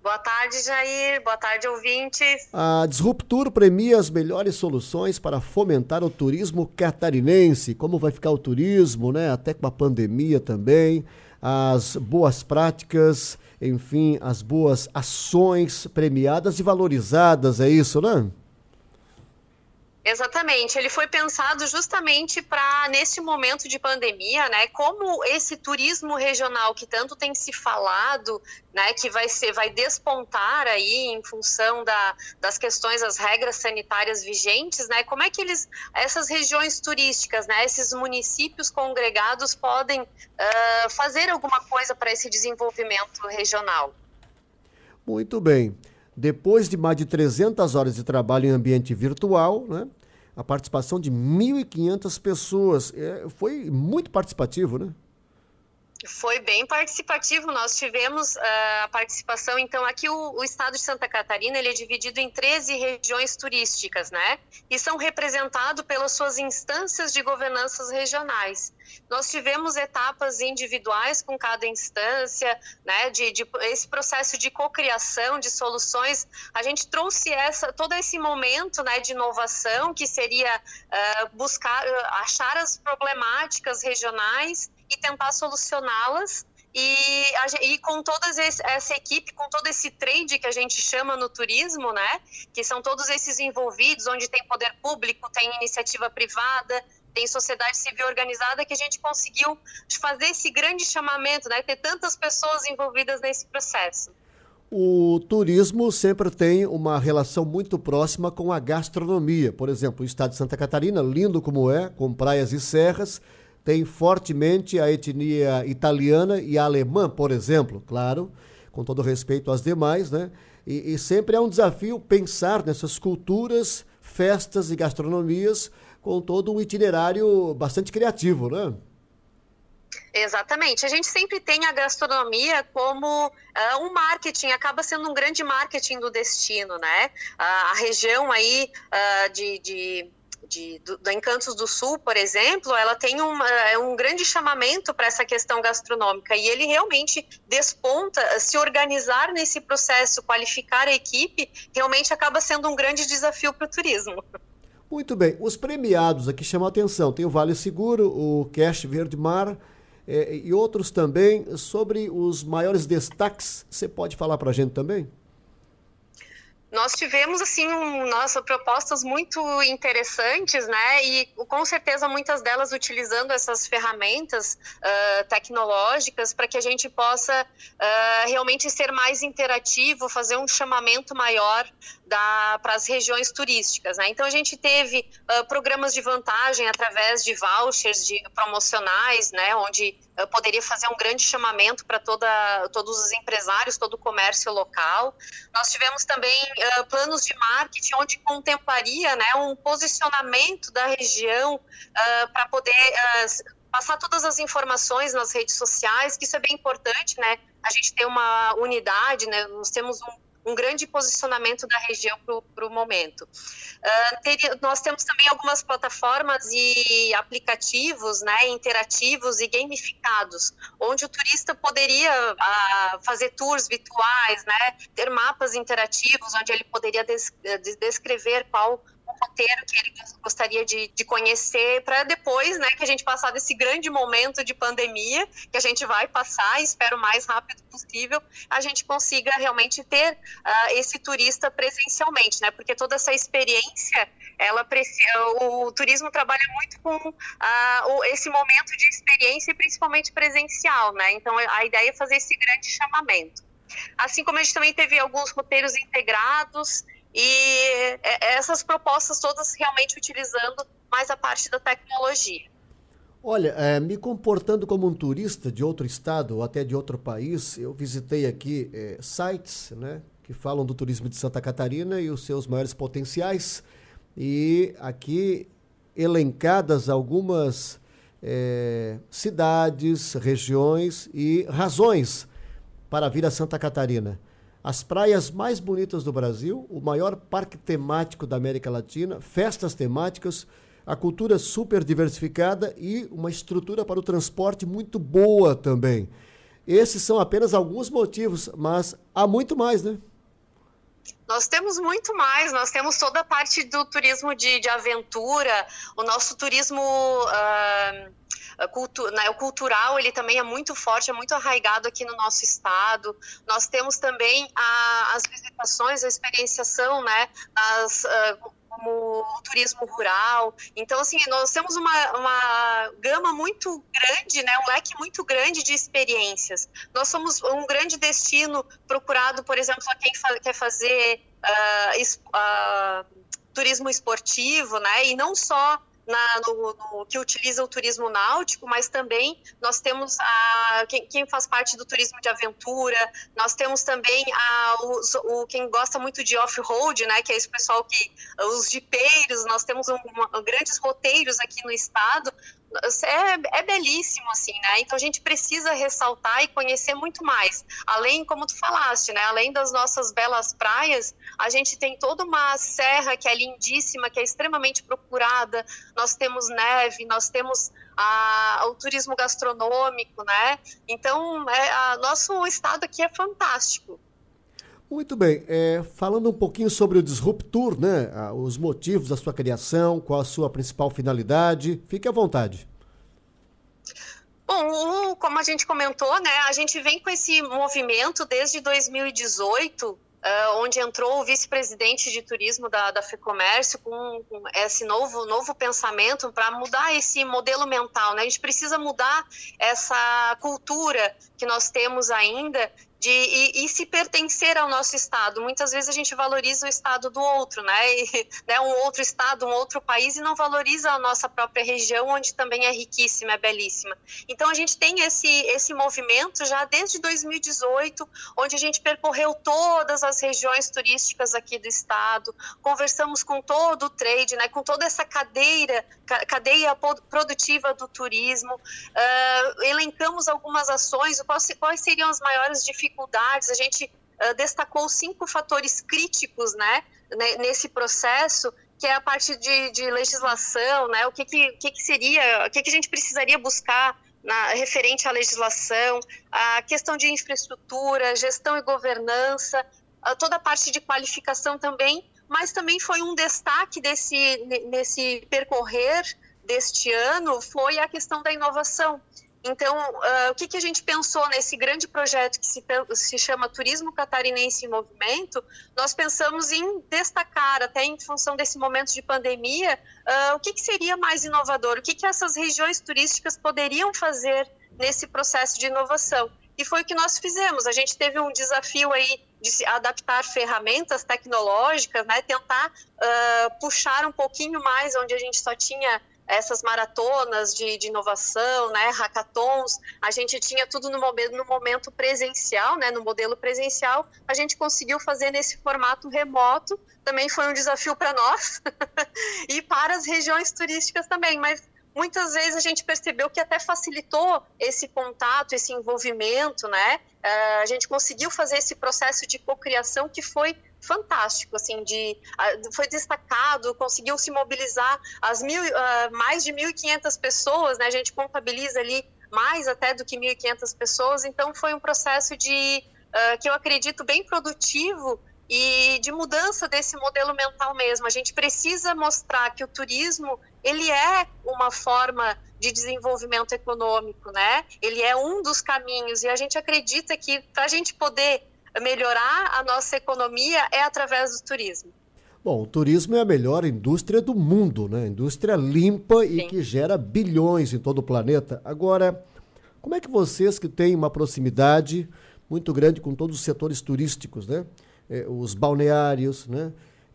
Boa tarde, Jair. Boa tarde, ouvintes. A Disruptur premia as melhores soluções para fomentar o turismo catarinense. Como vai ficar o turismo, né? Até com a pandemia também. As boas práticas, enfim, as boas ações premiadas e valorizadas, é isso, né? Exatamente, ele foi pensado justamente para, nesse momento de pandemia, né, como esse turismo regional que tanto tem se falado, né, que vai despontar aí em função das questões, das regras sanitárias vigentes, né, como é que essas regiões turísticas, né, esses municípios congregados podem fazer alguma coisa para esse desenvolvimento regional? Muito bem. Depois de mais de 300 horas de trabalho em ambiente virtual, né? A participação de 1.500 pessoas. Foi muito participativo, né? Foi bem participativo, nós tivemos a participação, então aqui o estado de Santa Catarina, ele é dividido em 13 regiões turísticas, né, e são representados pelas suas instâncias de governanças regionais. Nós tivemos etapas individuais com cada instância, né, de esse processo de cocriação de soluções, a gente trouxe todo esse momento, né, de inovação, que seria buscar, achar as problemáticas regionais e tentar solucioná-las, e com toda essa equipe, com todo esse trade que a gente chama no turismo, né, que são todos esses envolvidos, onde tem poder público, tem iniciativa privada, tem sociedade civil organizada, que a gente conseguiu fazer esse grande chamamento, né, ter tantas pessoas envolvidas nesse processo. O turismo sempre tem uma relação muito próxima com a gastronomia. Por exemplo, o estado de Santa Catarina, lindo como é, com praias e serras, tem fortemente a etnia italiana e alemã, por exemplo, claro, com todo respeito às demais, né? E sempre é um desafio pensar nessas culturas, festas e gastronomias com todo um itinerário bastante criativo, né? Exatamente. A gente sempre tem a gastronomia como um marketing, acaba sendo um grande marketing do destino, né? A região aí do Encantos do Sul, por exemplo, ela tem um grande chamamento para essa questão gastronômica, e ele realmente desponta, se organizar nesse processo, qualificar a equipe, realmente acaba sendo um grande desafio para o turismo. Muito bem, os premiados aqui chamam a atenção, tem o Vale Seguro, o Cash Verde Mar e outros também. Sobre os maiores destaques, você pode falar para a gente também? Nós tivemos, assim, propostas muito interessantes, né, e com certeza muitas delas utilizando essas ferramentas tecnológicas para que a gente possa realmente ser mais interativo, fazer um chamamento maior para as regiões turísticas, né. Então a gente teve programas de vantagem através de vouchers promocionais, né, onde poderia fazer um grande chamamento para todos os empresários, todo o comércio local. Nós tivemos também planos de marketing onde contemplaria, né, um posicionamento da região para poder passar todas as informações nas redes sociais, que isso é bem importante, né, a gente ter uma unidade, né, nós temos um grande posicionamento da região para o momento. Nós temos também algumas plataformas e aplicativos, né, interativos e gamificados, onde o turista poderia fazer tours virtuais, né, ter mapas interativos, onde ele poderia descrever qual o roteiro que ele gostaria de conhecer, para depois, né, que a gente passar desse grande momento de pandemia, que a gente vai passar, espero o mais rápido possível, a gente consiga realmente ter esse turista presencialmente, né, porque toda essa experiência, o turismo trabalha muito com esse momento de experiência, principalmente presencial, né, então a ideia é fazer esse grande chamamento. Assim como a gente também teve alguns roteiros integrados, e essas propostas todas realmente utilizando mais a parte da tecnologia. Olha, me comportando como um turista de outro estado ou até de outro país, eu visitei aqui sites, né, que falam do turismo de Santa Catarina e os seus maiores potenciais, e aqui elencadas algumas cidades, regiões e razões para vir a Santa Catarina. As praias mais bonitas do Brasil, o maior parque temático da América Latina, festas temáticas, a cultura super diversificada e uma estrutura para o transporte muito boa também. Esses são apenas alguns motivos, mas há muito mais, né? Nós temos muito mais, nós temos toda a parte do turismo de aventura, o nosso turismo o cultural, ele também é muito forte, é muito arraigado aqui no nosso estado. Nós temos também as visitações, a experienciação, né, como o turismo rural. Então, assim, nós temos uma gama muito grande, né, um leque muito grande de experiências. Nós somos um grande destino procurado, por exemplo, a quem quer fazer turismo esportivo, né, e não só no que utiliza o turismo náutico, mas também nós temos quem faz parte do turismo de aventura, nós temos também quem gosta muito de off-road, né, que é esse pessoal os jipeiros, nós temos grandes roteiros aqui no estado. É belíssimo, assim, né? Então a gente precisa ressaltar e conhecer muito mais. Além, como tu falaste, né? Além das nossas belas praias, a gente tem toda uma serra que é lindíssima, que é extremamente procurada. Nós temos neve, nós temos o turismo gastronômico, né? Então, nosso estado aqui é fantástico. Muito bem, falando um pouquinho sobre o Disruptour, né? Os motivos da sua criação, qual a sua principal finalidade, fique à vontade. Bom, como a gente comentou, né? A gente vem com esse movimento desde 2018, onde entrou o vice-presidente de turismo da FEComércio com esse novo pensamento para mudar esse modelo mental, né? A gente precisa mudar essa cultura que nós temos ainda e se pertencer ao nosso estado. Muitas vezes a gente valoriza o estado do outro, né? Né, um outro estado, um outro país, e não valoriza a nossa própria região, onde também é riquíssima, é belíssima. Então a gente tem esse movimento já desde 2018, onde a gente percorreu todas as regiões turísticas aqui do estado, conversamos com todo o trade, né? Com toda essa cadeia produtiva do turismo, elencamos algumas ações, quais seriam as maiores dificuldades. A gente destacou 5 fatores críticos, né, nesse processo, que é a parte de legislação, né, o que a gente precisaria buscar referente à legislação, a questão de infraestrutura, gestão e governança, toda a parte de qualificação também, mas também foi um destaque nesse percorrer deste ano, foi a questão da inovação. Então, o que a gente pensou nesse grande projeto que se chama Turismo Catarinense em Movimento? Nós pensamos em destacar, até em função desse momento de pandemia, o que seria mais inovador, o que essas regiões turísticas poderiam fazer nesse processo de inovação. E foi o que nós fizemos. A gente teve um desafio aí de adaptar ferramentas tecnológicas, né? Tentar puxar um pouquinho mais onde a gente só tinha essas maratonas de inovação, né, hackathons. A gente tinha tudo no momento presencial, né, no modelo presencial. A gente conseguiu fazer nesse formato remoto, também foi um desafio para nós e para as regiões turísticas também, mas muitas vezes a gente percebeu que até facilitou esse contato, esse envolvimento, né? A gente conseguiu fazer esse processo de cocriação que foi fantástico, assim, foi destacado, conseguiu se mobilizar mais de 1.500 pessoas, né? A gente contabiliza ali mais até do que 1.500 pessoas, então foi um processo que eu acredito bem produtivo e de mudança desse modelo mental mesmo. A gente precisa mostrar que o turismo, ele é uma forma de desenvolvimento econômico, né? Ele é um dos caminhos, e a gente acredita que para a gente poder melhorar a nossa economia é através do turismo. Bom, o turismo é a melhor indústria do mundo, né? Indústria limpa e que gera bilhões em todo o planeta. Agora, como é que vocês que têm uma proximidade muito grande com todos os setores turísticos, né? Os balneários, né?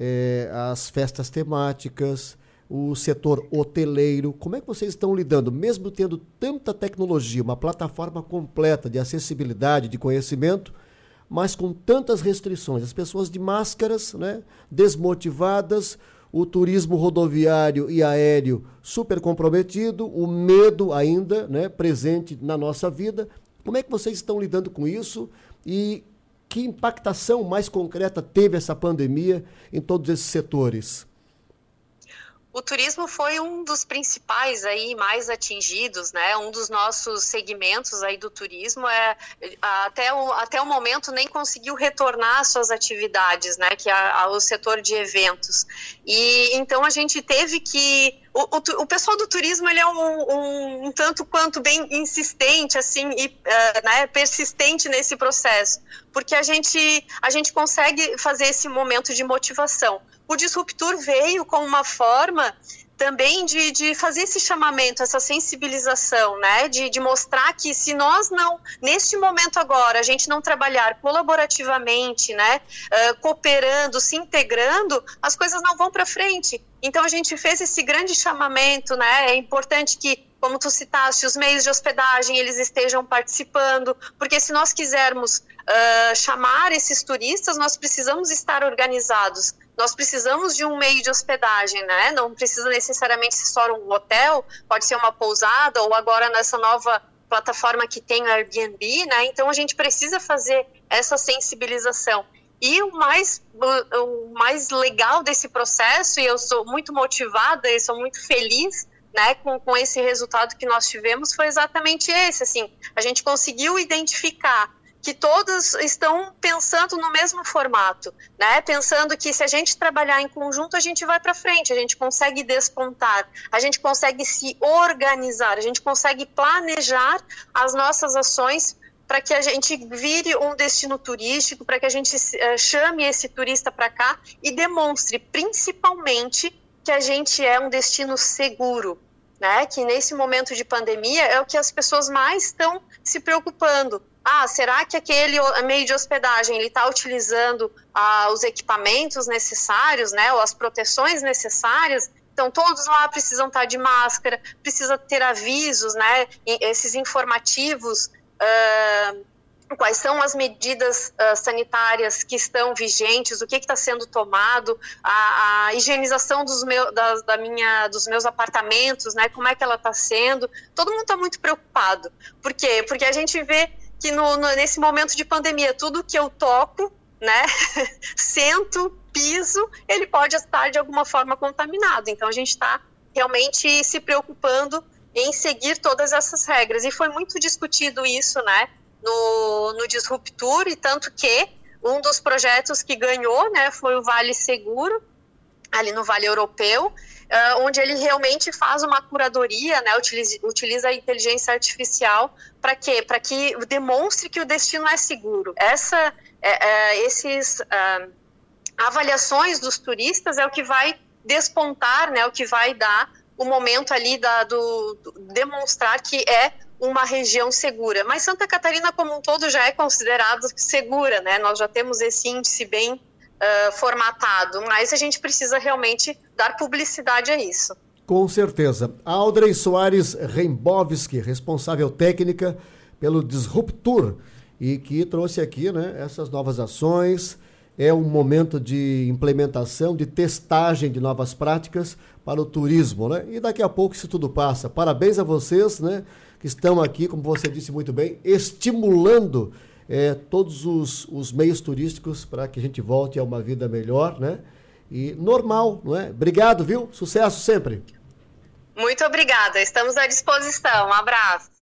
As festas temáticas, o setor hoteleiro, como é que vocês estão lidando, mesmo tendo tanta tecnologia, uma plataforma completa de acessibilidade, de conhecimento, mas com tantas restrições, as pessoas de máscaras, né, desmotivadas, o turismo rodoviário e aéreo super comprometido, o medo ainda, né, presente na nossa vida. Como é que vocês estão lidando com isso e que impactação mais concreta teve essa pandemia em todos esses setores? O turismo foi um dos principais aí mais atingidos, né? Um dos nossos segmentos aí do turismo até o momento nem conseguiu retornar às suas atividades, né? Que é o setor de eventos. E então a gente teve que o pessoal do turismo, ele é um tanto quanto bem insistente, assim, e né, persistente nesse processo, porque a gente consegue fazer esse momento de motivação. O Disruptur veio como uma forma também de fazer esse chamamento, essa sensibilização, né, de mostrar que se nós não, neste momento agora, a gente não trabalhar colaborativamente, né, cooperando, se integrando, as coisas não vão para frente. Então a gente fez esse grande chamamento, né, é importante que, como tu citaste, os meios de hospedagem, eles estejam participando, porque se nós quisermos chamar esses turistas, nós precisamos estar organizados, nós precisamos de um meio de hospedagem, né? Não precisa necessariamente ser só um hotel, pode ser uma pousada, ou agora nessa nova plataforma que tem o Airbnb, né? Então a gente precisa fazer essa sensibilização. E o mais legal desse processo, e eu sou muito motivada e sou muito feliz, né, com esse resultado que nós tivemos, foi exatamente esse, assim, a gente conseguiu identificar que todos estão pensando no mesmo formato, né, pensando que se a gente trabalhar em conjunto, a gente vai para frente, a gente consegue despontar, a gente consegue se organizar, a gente consegue planejar as nossas ações para que a gente vire um destino turístico, para que a gente chame esse turista para cá e demonstre, principalmente, que a gente é um destino seguro, né? Que nesse momento de pandemia é o que as pessoas mais estão se preocupando. Será que aquele meio de hospedagem ele está utilizando os equipamentos necessários, né? Ou as proteções necessárias? Então todos lá precisam estar de máscara, precisa ter avisos, né? Esses informativos. Quais são as medidas sanitárias que estão vigentes, o que está sendo tomado, a higienização dos meus apartamentos, né, como é que ela está sendo. Todo mundo está muito preocupado. Por quê? Porque a gente vê que nesse momento de pandemia, tudo que eu toco, né, sento, piso, ele pode estar de alguma forma contaminado. Então a gente está realmente se preocupando em seguir todas essas regras. E foi muito discutido isso, né, no Disruptur, e tanto que um dos projetos que ganhou, né, foi o Vale Seguro, ali no Vale Europeu, onde ele realmente faz uma curadoria, né, utiliza a inteligência artificial para quê? Para que demonstre que o destino é seguro. Esses avaliações dos turistas é o que vai despontar, né, o que vai dar o momento ali demonstrar que é uma região segura. Mas Santa Catarina como um todo já é considerada segura, né? Nós já temos esse índice bem formatado, mas a gente precisa realmente dar publicidade a isso. Com certeza. Audrey Soares Rembowski, responsável técnica pelo Disruptur, e que trouxe aqui, né, essas novas ações. É um momento de implementação, de testagem de novas práticas para o turismo, né? E daqui a pouco isso tudo passa. Parabéns a vocês, né, que estão aqui, como você disse muito bem, estimulando todos os meios turísticos para que a gente volte a uma vida melhor, né? E normal, não é? Obrigado, viu? Sucesso sempre. Muito obrigada. Estamos à disposição. Um abraço.